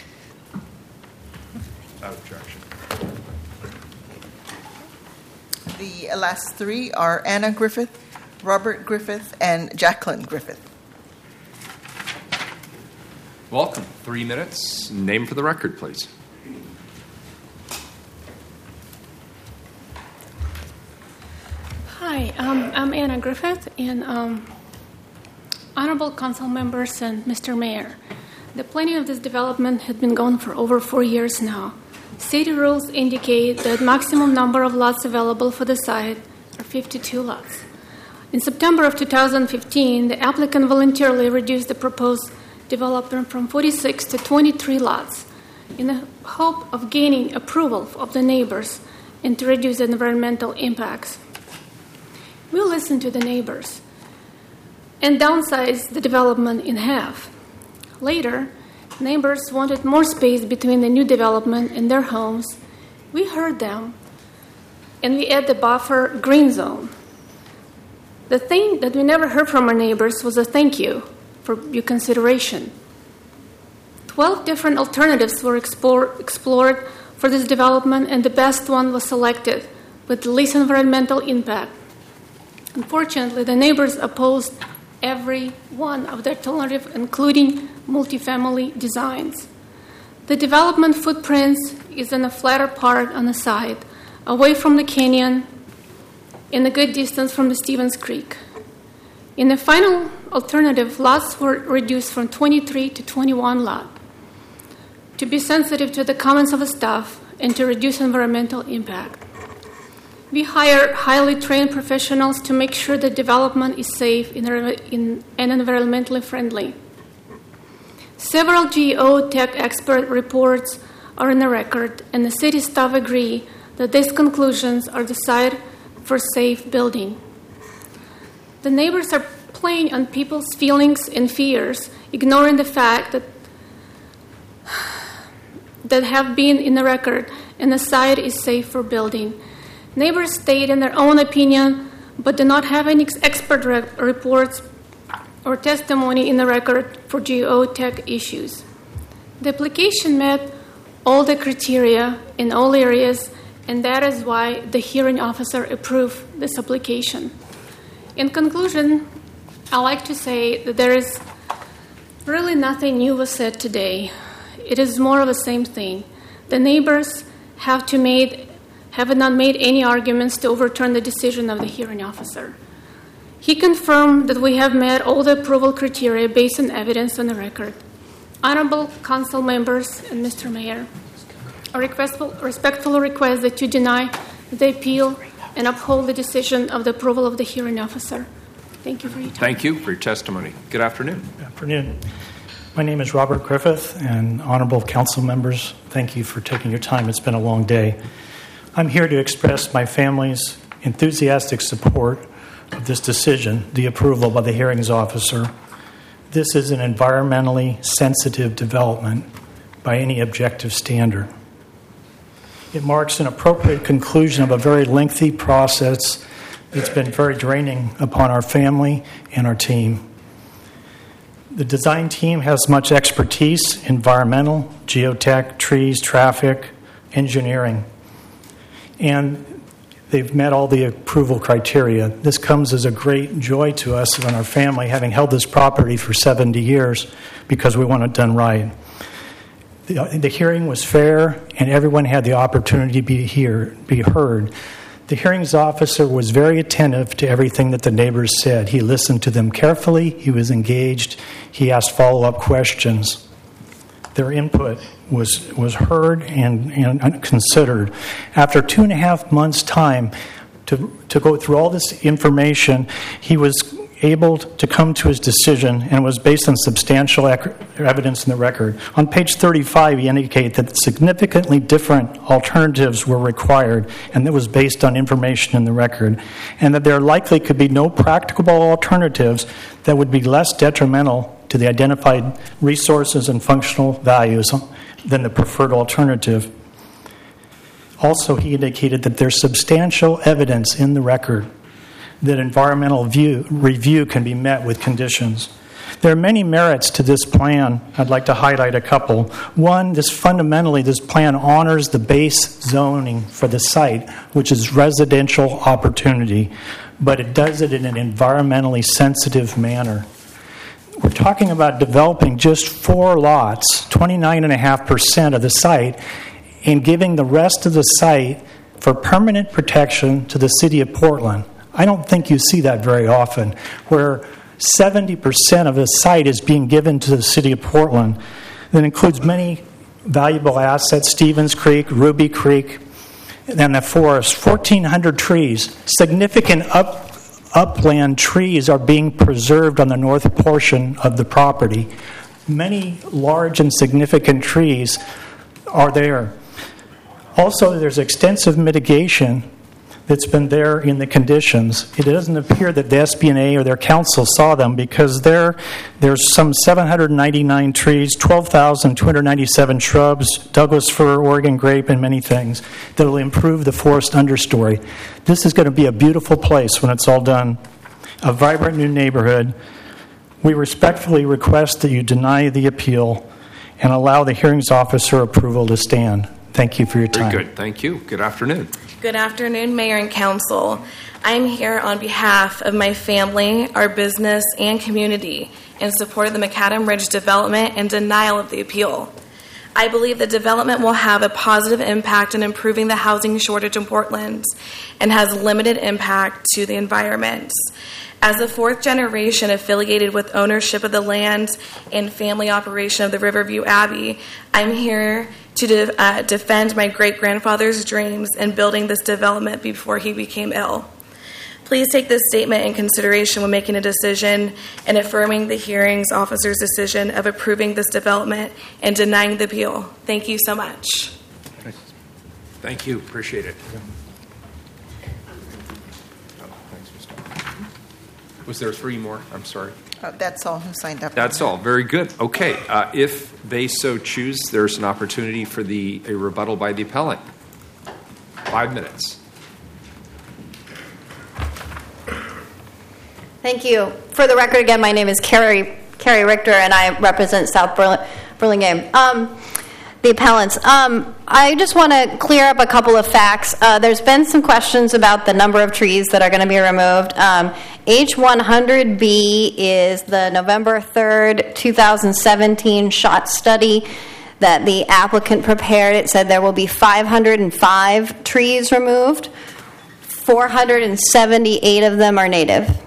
Without objection. The last three are Anna Griffith, Robert Griffith, and Jacqueline Griffith. Welcome. Three minutes. Name for the record, please. Hi, um, I'm Anna Griffith, and um, honorable council members and Mister Mayor. The planning of this development had been going for over four years now. City rules indicate that maximum number of lots available for the site are fifty-two lots. In September of two thousand fifteen, the applicant voluntarily reduced the proposed development from forty-six to twenty-three lots in the hope of gaining approval of the neighbors and to reduce the environmental impacts. We listened to the neighbors and downsized the development in half. Later, neighbors wanted more space between the new development and their homes. We heard them, and we added the buffer green zone. The thing that we never heard from our neighbors was a thank you for your consideration. Twelve different alternatives were explore, explored for this development, and the best one was selected with the least environmental impact. Unfortunately, the neighbors opposed every one of the alternatives, including multifamily designs. The development footprint is in a flatter part on the side, away from the canyon, in a good distance from the Stevens Creek. In the final alternative, lots were reduced from twenty-three to twenty-one lots to be sensitive to the comments of the staff and to reduce environmental impact. We hire highly trained professionals to make sure the development is safe and environmentally friendly. Several geotech expert reports are in the record, and the city staff agree that these conclusions are the site for safe building. The neighbors are playing on people's feelings and fears, ignoring the fact that that have been in the record, and the site is safe for building. Neighbors state in their own opinion, but do not have any expert re- reports or testimony in the record for geotech issues. The application met all the criteria in all areas, and that is why the hearing officer approved this application. In conclusion, I like to say that there is really nothing new was said today. It is more of the same thing. The neighbors have to made have not made any arguments to overturn the decision of the hearing officer. He confirmed that we have met all the approval criteria based on evidence on the record. Honorable council members and Mister Mayor, I respectfully request that you deny the appeal and uphold the decision of the approval of the hearing officer. Thank you for your time. Thank you for your testimony. Good afternoon. Good afternoon. My name is Robert Griffith, and honorable council members, thank you for taking your time. It's been a long day. I'm here to express my family's enthusiastic support of this decision, the approval by the hearings officer. This is an environmentally sensitive development by any objective standard. It marks an appropriate conclusion of a very lengthy process that's been very draining upon our family and our team. The design team has much expertise, environmental, geotech, trees, traffic, engineering, and they've met all the approval criteria. This comes as a great joy to us and our family, having held this property for seventy years, because we want it done right. The, the hearing was fair, and everyone had the opportunity to be here, be heard. The hearings officer was very attentive to everything that the neighbors said. He listened to them carefully. He was engaged. He asked follow-up questions. Their input was was heard and, and considered. After two and a half months' time to to go through all this information, he was able to come to his decision, and was based on substantial ec- evidence in the record. On page thirty-five, he indicated that significantly different alternatives were required, and that was based on information in the record, and that there likely could be no practicable alternatives that would be less detrimental to the identified resources and functional values than the preferred alternative. Also, he indicated that there's substantial evidence in the record that environmental view, review can be met with conditions. There are many merits to this plan. I'd like to highlight a couple. One, this fundamentally, this plan honors the base zoning for the site, which is residential opportunity, but it does it in an environmentally sensitive manner. We're talking about developing just four lots, twenty-nine point five percent of the site, and giving the rest of the site for permanent protection to the city of Portland. I don't think you see that very often, where seventy percent of the site is being given to the city of Portland. That includes many valuable assets, Stevens Creek, Ruby Creek, and the forest, fourteen hundred trees. Significant up upland trees are being preserved on the north portion of the property. Many large and significant trees are there. Also, there's extensive mitigation that's been there in the conditions. It doesn't appear that the S B N A or their council saw them, because there, there's some seven hundred ninety-nine trees, twelve thousand two hundred ninety-seven shrubs, Douglas fir, Oregon grape, and many things that will improve the forest understory. This is going to be a beautiful place when it's all done, a vibrant new neighborhood. We respectfully request that you deny the appeal and allow the hearings officer approval to stand. Thank you for your time. Very good. Thank you. Good afternoon. Good afternoon, Mayor and Council. I'm here on behalf of my family, our business, and community in support of the Macadam Ridge development and denial of the appeal. I believe the development will have a positive impact in improving the housing shortage in Portland and has limited impact to the environment. As a fourth generation affiliated with ownership of the land and family operation of the Riverview Abbey, I'm here to de- uh, defend my great-grandfather's dreams in building this development before he became ill. Please take this statement in consideration when making a decision and affirming the hearings officer's decision of approving this development and denying the appeal. Thank you so much. Thank you. Appreciate it. Was there three more? I'm sorry. Uh, that's all who signed up. That's all. Very good. Okay. Uh, if they so choose, there's an opportunity for the a rebuttal by the appellant. Five minutes. Thank you. For the record, again, my name is Carrie, Carrie Richter, and I represent South Burling- Burlingame. Um, the appellants. Um, I just want to clear up a couple of facts. Uh, there's been some questions about the number of trees that are going to be removed. Um, H one hundred B is the November third, twenty seventeen SHOT study that the applicant prepared. It said there will be five hundred five trees removed. four hundred seventy-eight of them are native.